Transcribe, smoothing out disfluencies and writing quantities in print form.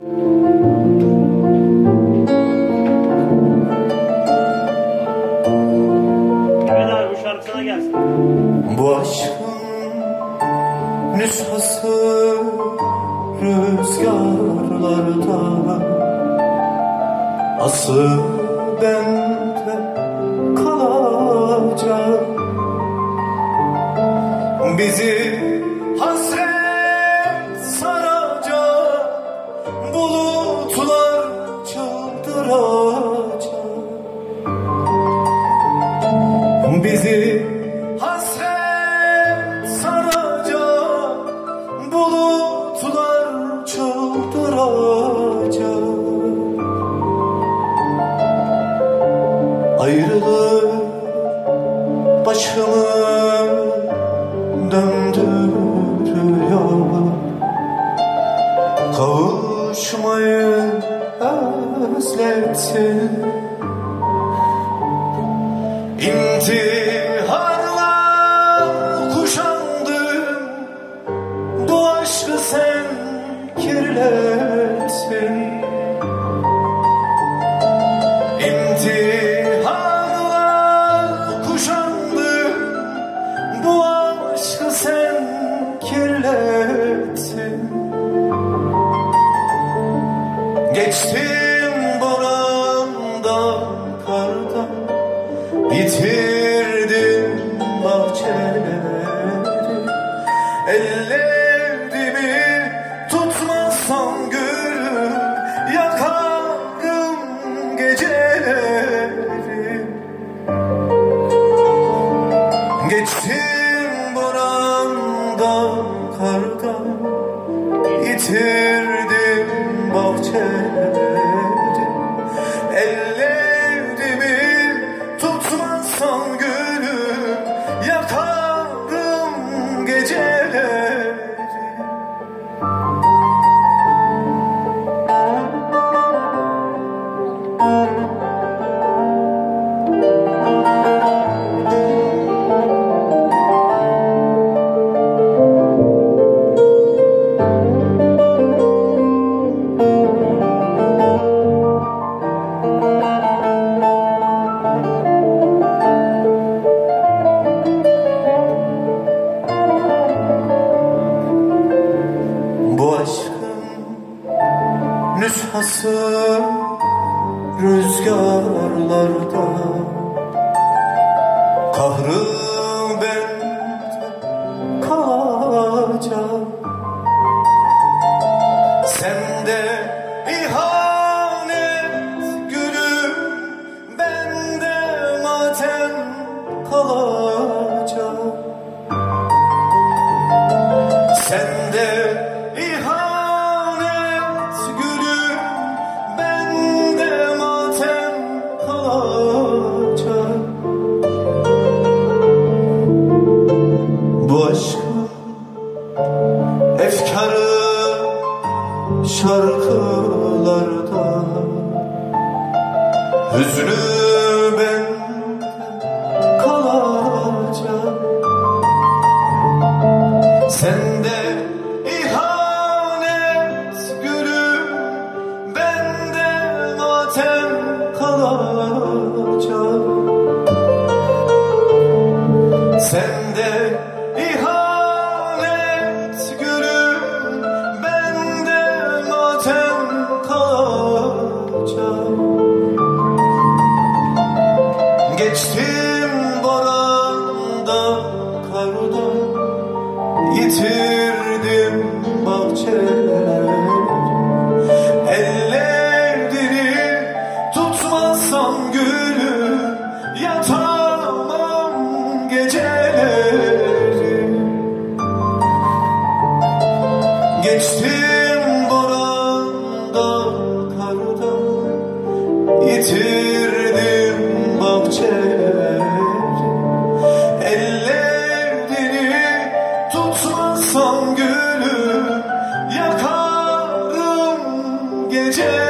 Evet abi, bu şarkı sana gelsin. Bu aşkın nüshası rüzgarlarda, asıl bende kalacak. Bizi hasret saracak, bulutlar çıldıracak. Bizi hasret saracak, bulutlar çıldıracak. Ayrılık başımı döndürüyor, kavuşmayı özletti. İmtihanlar kuşandım, bu aşkı sen kirlettin. İmtihanlar kuşandım, bu aşkı sen kirlettin. Geçtim borandan, kardan, bitirdim bahçeleri. Ellerimi tutmazsam gülüm, yakarım geceleri. Geçtim borandan, kardan, bitirdim bahçeleri. Ellerimi tutmazsan gülüm, yakarım geceleri. Bu aşkın nüshası rüzgarlarda, kahrı bende kalacak. Sende ihanet gülüm, bende matem kalacak. Sende ihanet gülüm, bende matem kalacak. Bu aşkın efkarı şarkılarda, hüznü bende kalacak. Sende ihanet gülüm, bende matem kalacak. Sende ihanet gülüm, bende matem kalacak. Geçtim borandan, kardan, yitirdim bahçeleri. Ellerini tutmazsam gülüm, yatamam geceleri. Geçtim borandan, kardan, yitirdim bahçeleri. Ellerini tutmazsam gülüm, yakarım gece.